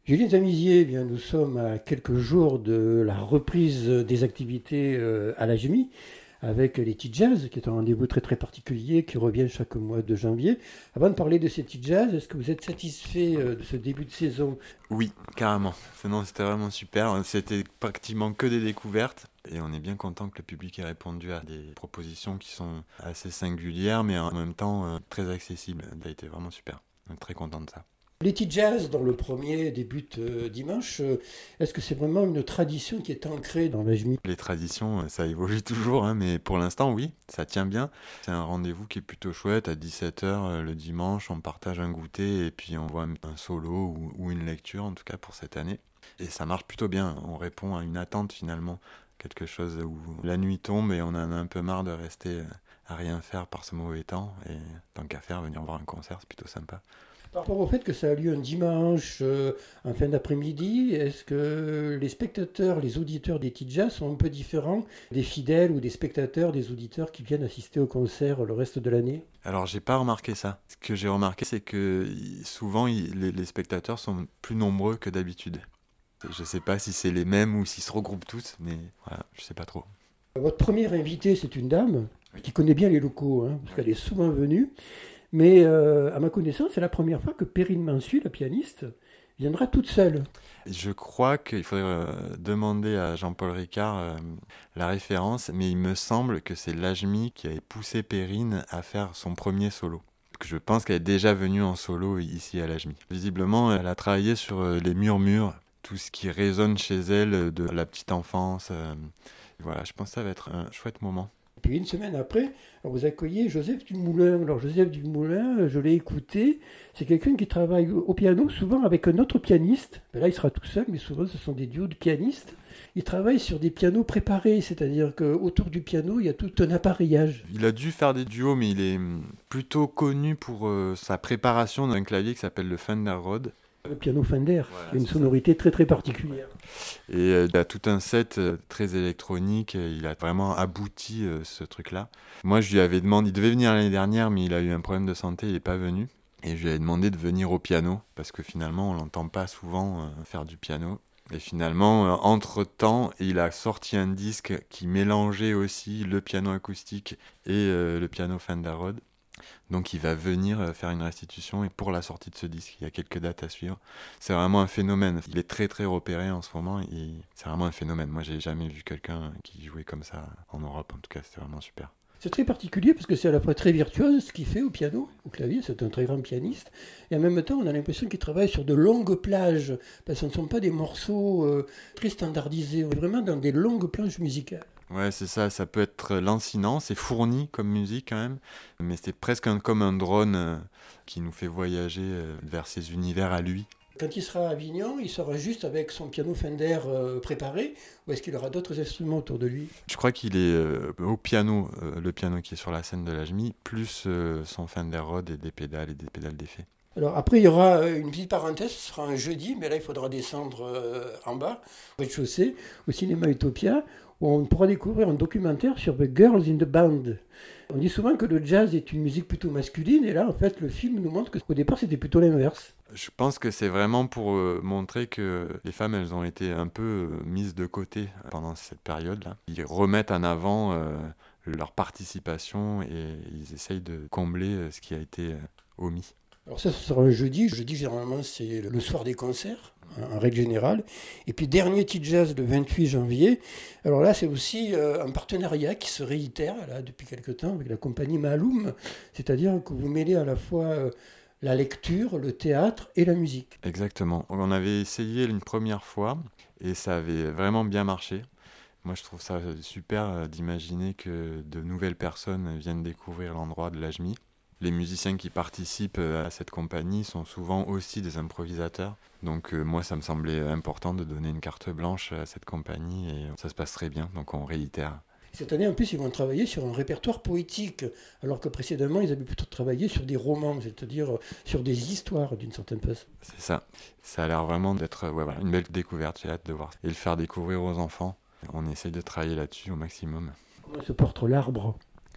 Julien Tamizier, eh bien, nous sommes à quelques jours de la reprise des activités à la GEMI avec les Tea Jazz, qui est un rendez-vous très très particulier qui revient chaque mois de janvier. Avant de parler de ces Tea Jazz, est-ce que vous êtes satisfait de ce début de saison? Oui, carrément. Non, c'était vraiment super. C'était pratiquement que des découvertes. Et on est bien content que le public ait répondu à des propositions qui sont assez singulières, mais en même temps très accessibles. Ça a été vraiment super. On est très content de ça. Les Tea Jazz, dont le premier débute dimanche, est-ce que c'est vraiment une tradition qui est ancrée dans la GEMI? Les traditions, ça évolue toujours, hein, mais pour l'instant, oui, ça tient bien. C'est un rendez-vous qui est plutôt chouette. À 17h le dimanche, on partage un goûter et puis on voit un solo ou une lecture, en tout cas pour cette année. Et ça marche plutôt bien. On répond à une attente finalement. Quelque chose où la nuit tombe et on en a un peu marre de rester à rien faire par ce mauvais temps. Et tant qu'à faire, venir voir un concert, c'est plutôt sympa. Par rapport au fait que ça a lieu un dimanche en fin d'après-midi, est-ce que les spectateurs, les auditeurs des Tea Jazz sont un peu différents des fidèles ou des spectateurs, des auditeurs qui viennent assister au concert le reste de l'année? Alors, j'ai pas remarqué ça. Ce que j'ai remarqué, c'est que souvent, les spectateurs sont plus nombreux que d'habitude. Je sais pas si c'est les mêmes ou s'ils se regroupent tous, mais voilà, je sais pas trop. Votre première invitée, c'est une dame Oui. qui connaît bien les locaux, hein, parce Oui. qu'elle est souvent venue. Mais à ma connaissance, c'est la première fois que Perrine Mansuy, la pianiste, viendra toute seule. Je crois qu'il faudrait demander à Jean-Paul Ricard la référence, mais il me semble que c'est Lajmi qui avait poussé Perrine à faire son premier solo. Je pense qu'elle est déjà venue en solo ici à Lajmi. Visiblement, elle a travaillé sur les murmures, tout ce qui résonne chez elle de la petite enfance. Voilà, je pense que ça va être un chouette moment. Puis une semaine après, vous accueillez Joseph Dumoulin. Alors Joseph Dumoulin, je l'ai écouté, c'est quelqu'un qui travaille au piano souvent avec un autre pianiste. Ben là, il sera tout seul, mais souvent ce sont des duos de pianistes. Il travaille sur des pianos préparés, c'est-à-dire qu'autour du piano, il y a tout un appareillage. Il a dû faire des duos, mais il est plutôt connu pour sa préparation d'un clavier qui s'appelle le Fender Rhodes. Le piano Fender, Voilà, qui a une c'est ça. sonorité très très particulière. Et il a tout un set très électronique. Il a vraiment abouti ce truc-là. Moi, je lui avais demandé, il devait venir l'année dernière, mais il a eu un problème de santé, il n'est pas venu. Et je lui avais demandé de venir au piano, parce que finalement, on l'entend pas souvent faire du piano. Et finalement, entre-temps, il a sorti un disque qui mélangeait aussi le piano acoustique et le piano Fender Rhodes. Donc il va venir faire une restitution et pour la sortie de ce disque, il y a quelques dates à suivre. C'est vraiment un phénomène. Il est très très repéré en ce moment et c'est vraiment un phénomène. Moi j'ai jamais vu quelqu'un qui jouait comme ça en Europe, en tout cas c'était vraiment super. C'est très particulier parce que c'est à la fois très virtuose ce qu'il fait au piano, au clavier, c'est un très grand pianiste, et en même temps on a l'impression qu'il travaille sur de longues plages, parce que ce ne sont pas des morceaux très standardisés, on est vraiment dans des longues planches musicales. Ouais, c'est ça, ça peut être lancinant, c'est fourni comme musique quand même, mais c'est presque comme un drone qui nous fait voyager vers ses univers à lui. Quand il sera à Avignon, il sera juste avec son piano Fender préparé, ou est-ce qu'il aura d'autres instruments autour de lui? Je crois qu'il est au piano, le piano qui est sur la scène de l'AJMI, plus son Fender Rhodes et des pédales d'effet. Alors après, il y aura une petite parenthèse, ce sera un jeudi, mais là, il faudra descendre en bas, au rez-de-chaussée, au cinéma Utopia, où on pourra découvrir un documentaire sur The Girls in the Band. On dit souvent que le jazz est une musique plutôt masculine, et là, en fait, le film nous montre qu'au départ, c'était plutôt l'inverse. Je pense que c'est vraiment pour montrer que les femmes, elles ont été un peu mises de côté pendant cette période-là. Ils remettent en avant leur participation et ils essayent de combler ce qui a été omis. Alors ça, ce sera un jeudi. Jeudi, généralement, c'est le soir des concerts, en règle générale. Et puis, dernier Tea Jazz le 28 janvier. Alors là, c'est aussi un partenariat qui se réitère là, depuis quelque temps avec la compagnie Maloum. C'est-à-dire que vous mêlez à la fois la lecture, le théâtre et la musique. Exactement. On avait essayé une première fois et ça avait vraiment bien marché. Moi, je trouve ça super d'imaginer que de nouvelles personnes viennent découvrir l'endroit de l'AJMI. Les musiciens qui participent à cette compagnie sont souvent aussi des improvisateurs. Donc moi, ça me semblait important de donner une carte blanche à cette compagnie et ça se passe très bien, donc on réitère. Cette année, en plus, ils vont travailler sur un répertoire poétique, alors que précédemment, ils avaient plutôt travaillé sur des romans, c'est-à-dire sur des histoires d'une certaine façon. C'est ça. Ça a l'air vraiment d'être ouais, voilà, une belle découverte, j'ai hâte de voir. Et le faire découvrir aux enfants. On essaye de travailler là-dessus au maximum. Comment se porte l'arbre?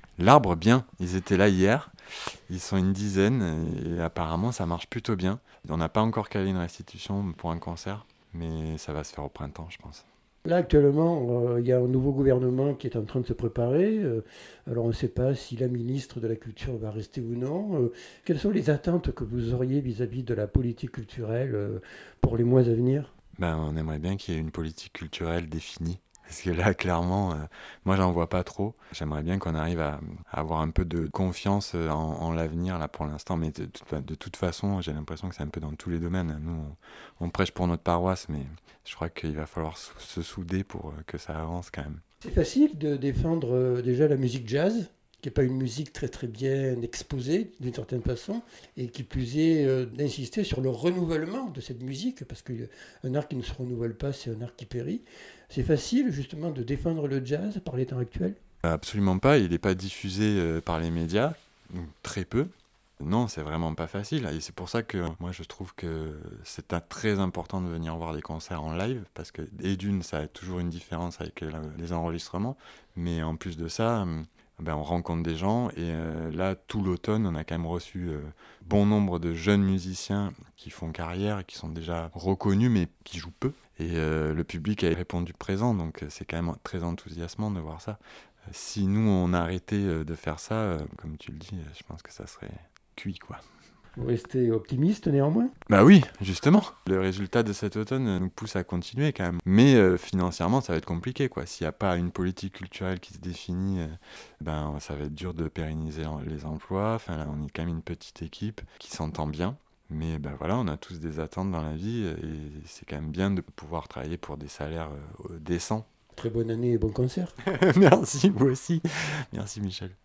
L'Arbre, bien. Ils étaient là hier. Ils sont une dizaine et apparemment ça marche plutôt bien. On n'a pas encore calé une restitution pour un concert, mais ça va se faire au printemps, je pense. Là, actuellement, il y a un nouveau gouvernement qui est en train de se préparer. Alors, on ne sait pas si la ministre de la Culture va rester ou non. Quelles sont les attentes que vous auriez vis-à-vis de la politique culturelle pour les mois à venir? Ben, on aimerait bien qu'il y ait une politique culturelle définie. Parce que là, clairement, moi, j'en vois pas trop. J'aimerais bien qu'on arrive à avoir un peu de confiance en l'avenir, là, pour l'instant. Mais de toute façon, j'ai l'impression que c'est un peu dans tous les domaines. Nous, on prêche pour notre paroisse, mais je crois qu'il va falloir se souder pour que ça avance quand même. C'est facile de défendre déjà la musique jazz, qui n'est pas une musique très très bien exposée d'une certaine façon, et qui plus est d'insister sur le renouvellement de cette musique, parce qu'un art qui ne se renouvelle pas, c'est un art qui périt. C'est facile justement de défendre le jazz par les temps actuels. Absolument pas. Il n'est pas diffusé par les médias, ou très peu. Non, c'est vraiment pas facile. Et c'est pour ça que moi je trouve que c'est très important de venir voir des concerts en live, parce que, et d'une, ça a toujours une différence avec les enregistrements, mais en plus de ça, ben, on rencontre des gens, et là, tout l'automne, on a quand même reçu bon nombre de jeunes musiciens qui font carrière, et qui sont déjà reconnus, mais qui jouent peu. Et le public a répondu présent, donc c'est quand même très enthousiasmant de voir ça. Si nous, on arrêtait de faire ça, comme tu le dis, je pense que ça serait cuit, quoi. Vous restez optimiste néanmoins? Bah oui, justement. Le résultat de cet automne nous pousse à continuer quand même. Mais financièrement, ça va être compliqué, quoi. S'il n'y a pas une politique culturelle qui se définit, ben ça va être dur de pérenniser les emplois. Enfin, là, on est quand même une petite équipe qui s'entend bien. Mais ben voilà, on a tous des attentes dans la vie et c'est quand même bien de pouvoir travailler pour des salaires décents. Très bonne année et bon concert. Merci, vous aussi. Merci, Michel.